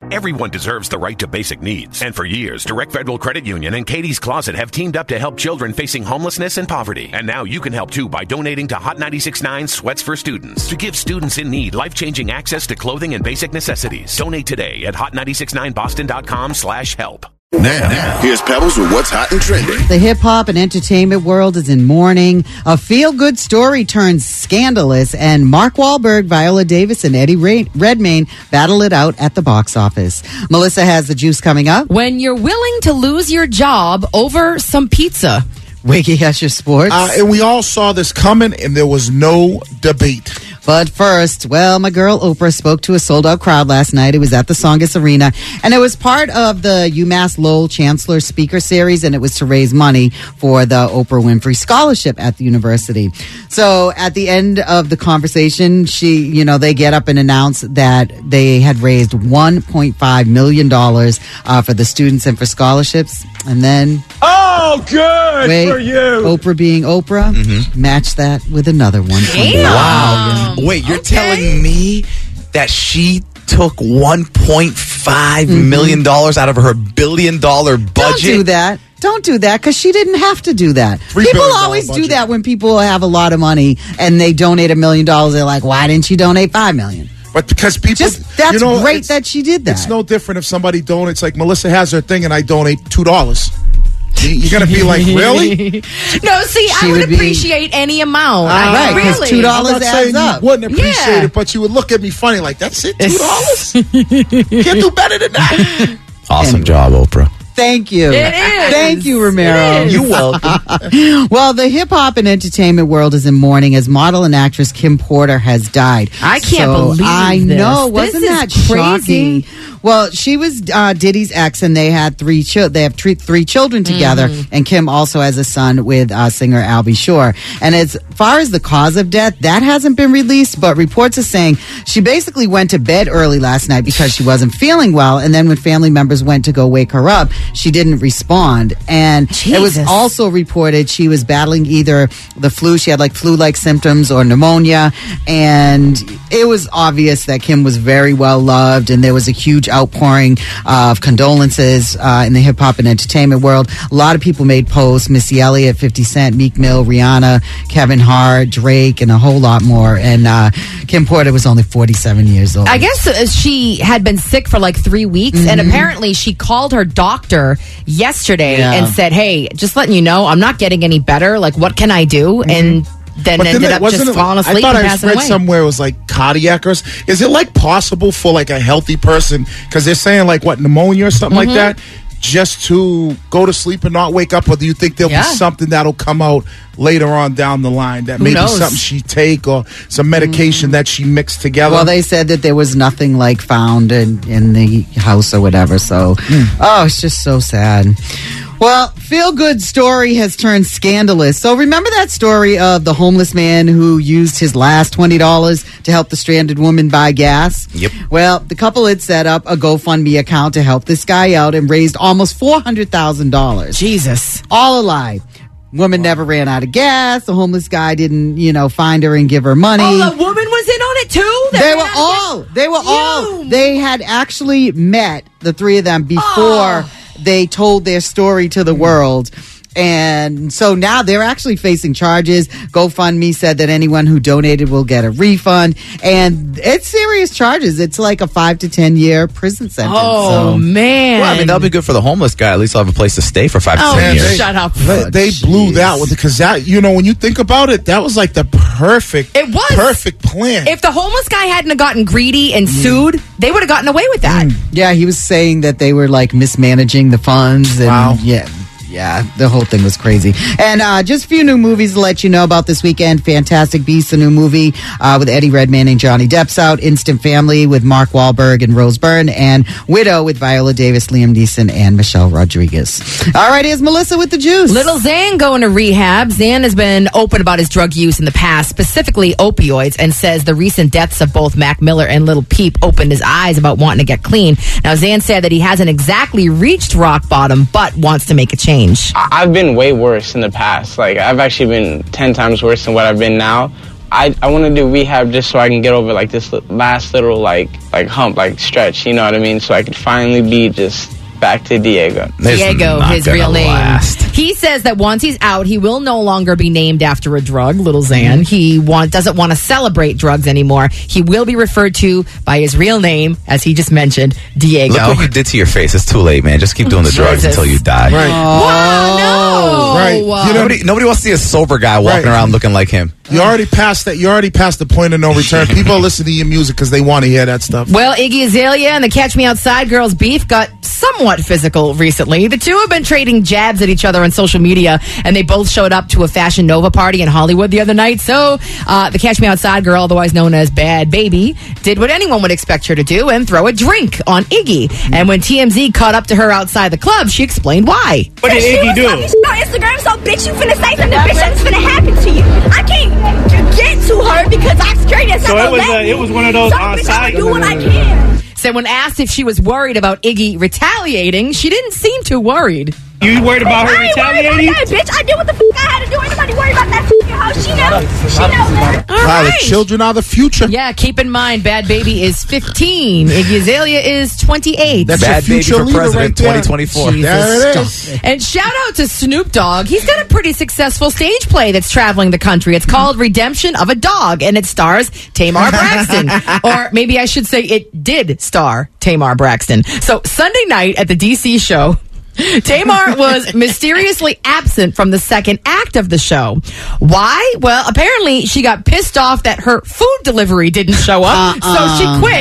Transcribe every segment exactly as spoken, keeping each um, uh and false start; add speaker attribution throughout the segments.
Speaker 1: Everyone deserves the right to basic needs. And for years, Direct Federal Credit Union and Katie's Closet have teamed up to help children facing homelessness and poverty. And now you can help too by donating to Hot ninety-six point nine Sweats for Students to give students in need life-changing access to clothing and basic necessities. Donate today at hot nine six nine boston dot com slash help.
Speaker 2: Now, now, here's Pebbles with what's hot and trending.
Speaker 3: The hip-hop and entertainment world is in mourning. A feel-good story turns scandalous, and Mark Wahlberg, Viola Davis, and Eddie Redmayne battle it out at the box office. Melissa has the juice coming up.
Speaker 4: When you're willing to lose your job over some pizza.
Speaker 3: Wiggy has your sports.
Speaker 5: Uh, and we all saw this coming, and there was no debate.
Speaker 3: But first, well, my girl Oprah spoke to a sold-out crowd last night. It was at the Tsongas Arena, and it was part of the UMass Lowell Chancellor Speaker Series, and it was to raise money for the Oprah Winfrey Scholarship at the university. So at the end of the conversation, she, you know, they get up and announce that they had raised one point five million dollars uh, for the students and for scholarships. And then...
Speaker 5: Oh, good
Speaker 3: wait,
Speaker 5: for you.
Speaker 3: Oprah being Oprah, mm-hmm. match that with another one.
Speaker 6: Wow. Wait, you're okay. telling me that she took one point five mm-hmm. million dollars out of her billion dollar budget?
Speaker 3: Don't do that. Don't do that, because she didn't have to do that. People always do that when people have a lot of money and they donate a million dollars. They're like, why didn't you donate five million dollars?
Speaker 5: But because people,
Speaker 3: just that's
Speaker 5: you know,
Speaker 3: great that she did that.
Speaker 5: It's no different if somebody donates. Like Melissa has her thing, and I donate two dollars. You're gonna be like, really?
Speaker 4: No, see, she I would, would appreciate be, any amount.
Speaker 3: Uh, right, because
Speaker 4: really.
Speaker 3: two dollars adds
Speaker 5: saying
Speaker 3: up.
Speaker 5: You wouldn't appreciate
Speaker 4: yeah.
Speaker 5: it, but you would look at me funny, like that's it, two dollars. Can't do better than that.
Speaker 6: Awesome
Speaker 3: anyway.
Speaker 6: job, Oprah.
Speaker 3: Thank you.
Speaker 4: It is.
Speaker 3: Thank you, Romero.
Speaker 6: You're welcome.
Speaker 3: Well, the hip-hop and entertainment world is in mourning as model and actress Kim Porter has died.
Speaker 4: I can't
Speaker 3: so,
Speaker 4: believe
Speaker 3: I
Speaker 4: this.
Speaker 3: know. Wasn't
Speaker 4: this
Speaker 3: that
Speaker 4: is crazy?
Speaker 3: shocking? Well, she was uh, Diddy's ex, and they had three children. They have three, three children together, mm-hmm. and Kim also has a son with uh, singer Albie Shore. And as far as the cause of death, that hasn't been released, but reports are saying she basically went to bed early last night because she wasn't feeling well, and then when family members went to go wake her up, she didn't respond. And
Speaker 4: Jesus.
Speaker 3: It was also reported she was battling either the flu, she had like flu-like symptoms, or pneumonia, and it was obvious that Kim was very well loved, and there was a huge outpouring of condolences uh, in the hip-hop and entertainment world. A lot of people made posts: Missy Elliott, fifty Cent, Meek Mill, Rihanna, Kevin Hart, Drake, and a whole lot more. And uh, Kim Porter was only forty-seven years old.
Speaker 4: I guess uh, she had been sick for like three weeks, mm-hmm. and apparently she called her doctor yesterday yeah. and said, hey, just letting you know, I'm not getting any better. Like, what can I do? Mm-hmm. And then
Speaker 5: but
Speaker 4: ended
Speaker 5: then it,
Speaker 4: up just
Speaker 5: it,
Speaker 4: falling asleep
Speaker 5: I thought
Speaker 4: and
Speaker 5: I
Speaker 4: passing
Speaker 5: read
Speaker 4: away.
Speaker 5: somewhere it was like cardiac or is it like possible for like a healthy person, because they're saying like what, pneumonia or something mm-hmm. like that, just to go to sleep and not wake up? Or do you think there'll
Speaker 4: yeah.
Speaker 5: be something that'll come out later on down the line that
Speaker 4: Who
Speaker 5: maybe
Speaker 4: knows?
Speaker 5: something she take or some medication mm. that she mixed together?
Speaker 3: Well, they said that there was nothing like found in, in the house or whatever. So, mm. oh, it's just so sad. Well, Feel Good Story has turned scandalous. So remember that story of the homeless man who used his last twenty dollars to help the stranded woman buy gas?
Speaker 6: Yep.
Speaker 3: Well, the couple had set up a GoFundMe account to help this guy out and raised almost four hundred thousand dollars.
Speaker 4: Jesus.
Speaker 3: All a lie. Woman wow. never ran out of gas. The homeless guy didn't, you know, find her and give her money.
Speaker 4: Oh, the woman was in on it too?
Speaker 3: They were all, they were all, they had actually met, the three of them, before oh. they told their story to the world. And so now they're actually facing charges. GoFundMe said that anyone who donated will get a refund. And it's serious charges. It's like a five to ten year prison sentence.
Speaker 4: Oh,
Speaker 3: so.
Speaker 4: man.
Speaker 6: Well, I mean, that'll be good for the homeless guy. At least he'll have a place to stay for five
Speaker 4: oh,
Speaker 6: to ten years.
Speaker 4: Shut up.
Speaker 5: They, they
Speaker 3: oh,
Speaker 5: blew that with it, because that, you know, when you think about it, that was like the perfect,
Speaker 4: it was.
Speaker 5: perfect plan.
Speaker 4: If the homeless guy hadn't have gotten greedy and mm. sued, they would have gotten away with that. Mm.
Speaker 3: Yeah, he was saying that they were like mismanaging the funds. And,
Speaker 5: wow.
Speaker 3: Yeah. Yeah, the whole thing was crazy. And uh, just a few new movies to let you know about this weekend. Fantastic Beasts, a new movie uh, with Eddie Redmayne and Johnny Depp's out. Instant Family with Mark Wahlberg and Rose Byrne. And Widow with Viola Davis, Liam Neeson, and Michelle Rodriguez. All right, here's Melissa with the juice.
Speaker 4: Little Zan going to rehab. Zan has been open about his drug use in the past, specifically opioids, and says the recent deaths of both Mac Miller and Little Peep opened his eyes about wanting to get clean. Now, Zan said that he hasn't exactly reached rock bottom, but wants to make a change.
Speaker 7: I've been way worse in the past. Like, I've actually been ten times worse than what I've been now. I, I want to do rehab just so I can get over like this last little like like hump, like stretch, you know what I mean? So I could finally be just back to Diego.
Speaker 4: Diego, his real name.
Speaker 6: Last.
Speaker 4: He says that once he's out, he will no longer be named after a drug, Little Xan. He want, doesn't want to celebrate drugs anymore. He will be referred to by his real name, as he just mentioned, Diego.
Speaker 6: Look what you did to your face. It's too late, man. Just keep doing the drugs
Speaker 4: Jesus.
Speaker 6: until you die.
Speaker 5: Right.
Speaker 4: Wow, no!
Speaker 5: Right. You know,
Speaker 6: Nobody, nobody wants to see a sober guy walking
Speaker 5: Right.
Speaker 6: around looking like him.
Speaker 5: You already passed that. You already passed the point of no return. People listen to your music because they want to hear that stuff.
Speaker 4: Well, Iggy Azalea and the Catch Me Outside girls' beef got somewhat physical recently. The two have been trading jabs at each other on social media, and they both showed up to a Fashion Nova party in Hollywood the other night. So, uh, the Catch Me Outside girl, otherwise known as Bad Baby, did what anyone would expect her to do and throw a drink on Iggy. And when T M Z caught up to her outside the club, she explained why.
Speaker 8: What did Iggy do? On Instagram, so bitch, you finna say something, bitch, that's finna happen to you. I can't get to her because I'm straight as
Speaker 9: So it was uh, it was one of those
Speaker 8: so,
Speaker 9: on
Speaker 8: bitch,
Speaker 9: site.
Speaker 8: I'ma do what I can.
Speaker 4: So when asked if she was worried about Iggy retaliating, she didn't seem too worried.
Speaker 9: You worried about her
Speaker 8: I ain't worried
Speaker 9: retaliating?
Speaker 8: about that, bitch. I did what the f*** I had to do. Ain't nobody worried about that f***ing house. She knows. She knows that.
Speaker 4: All
Speaker 5: Wow,
Speaker 4: right.
Speaker 5: the children are the future.
Speaker 4: Yeah, keep in mind, Bad Baby is fifteen. Iggy Azalea is twenty-eight.
Speaker 5: That's
Speaker 6: Bad
Speaker 5: your
Speaker 6: baby
Speaker 5: future
Speaker 6: for
Speaker 5: leader
Speaker 6: president
Speaker 5: right there.
Speaker 6: twenty twenty-four.
Speaker 4: Jesus.
Speaker 5: There it is.
Speaker 4: And shout out to Snoop Dogg. He's got a pretty successful stage play that's traveling the country. It's called Redemption of a Dog, and it stars Tamar Braxton. Or maybe I should say it did star Tamar Braxton. So Sunday night at the D C show, Tamar was mysteriously absent from the second act of the show. Why? Well, apparently she got pissed off that her food delivery didn't show up,
Speaker 3: Uh-uh.
Speaker 4: so she quit.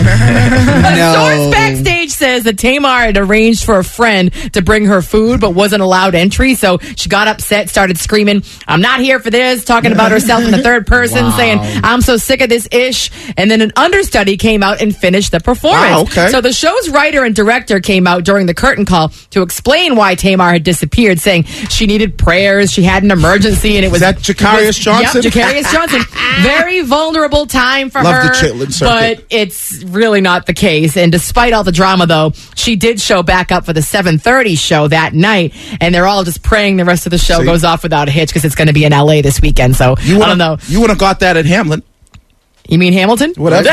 Speaker 4: A
Speaker 3: No.
Speaker 4: source backstage says that Tamar had arranged for a friend to bring her food but wasn't allowed entry, so she got upset, started screaming, "I'm not here for this," talking about herself in the third person,
Speaker 3: Wow.
Speaker 4: saying, "I'm so sick of this ish." And then an understudy came out and finished the performance.
Speaker 5: Wow, okay.
Speaker 4: So the show's writer and director came out during the curtain call to explain why Tamar had disappeared, saying she needed prayers, she had an emergency, and it was
Speaker 5: that Jacarius Johnson?
Speaker 4: Yep, Jacarius Johnson. Very vulnerable time for
Speaker 5: Love
Speaker 4: her.
Speaker 5: the Chitlin circuit.
Speaker 4: But it's really not the case. And despite all the drama, though, she did show back up for the seven thirty show that night, and they're all just praying the rest of the show
Speaker 5: See?
Speaker 4: goes off without a hitch because it's going to be in L A this weekend. So
Speaker 5: You
Speaker 4: I don't
Speaker 5: would've-
Speaker 4: know.
Speaker 5: You would have got that at Hamlin.
Speaker 4: You mean Hamilton?
Speaker 5: Whatever.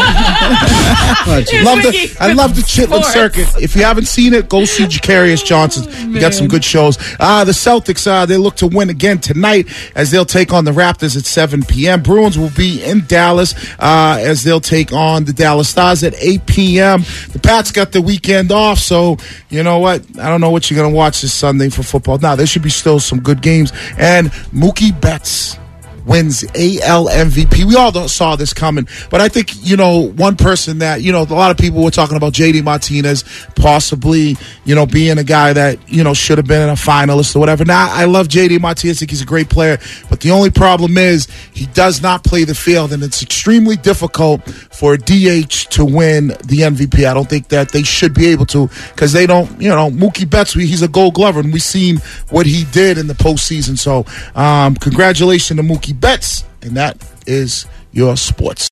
Speaker 4: Here's
Speaker 5: love
Speaker 4: Mickey
Speaker 5: the, I love the Chitlin
Speaker 4: Sports.
Speaker 5: circuit. If you haven't seen it, go see Jacarius Johnson. You got some good shows. Uh, the Celtics, uh, they look to win again tonight as they'll take on the Raptors at seven p.m. Bruins will be in Dallas uh, as they'll take on the Dallas Stars at eight p.m. The Pats got the weekend off, so you know what? I don't know what you're going to watch this Sunday for football. Now, there should be still some good games. And Mookie Betts wins A L M V P. We all don't saw this coming, but I think, you know, one person that, you know, a lot of people were talking about J D Martinez possibly, you know, being a guy that, you know, should have been a finalist or whatever. Now, I love J D Martinez. I think he's a great player, but the only problem is he does not play the field, and it's extremely difficult for a D H to win the M V P. I don't think that they should be able to, because they don't, you know, Mookie Betts, he's a gold glover, and we've seen what he did in the postseason. So, um, congratulations to Mookie Betts, and that is your sports.